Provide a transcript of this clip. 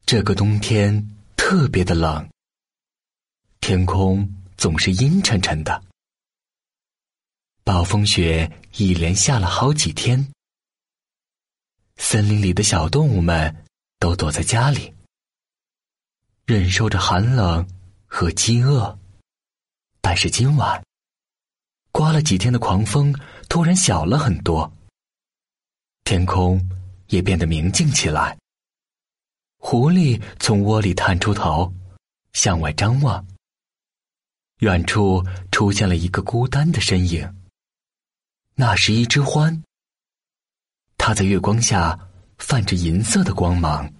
这个冬天特别的冷，天空总是阴沉沉的。暴风雪一连下了好几天，森林里的小动物们都躲在家里，忍受着寒冷和饥饿。但是今晚，刮了几天的狂风突然小了很多，天空也变得明净起来。狐狸从窝里探出头，向外张望。远处出现了一个孤单的身影，那是一只獾，它在月光下泛着银色的光芒。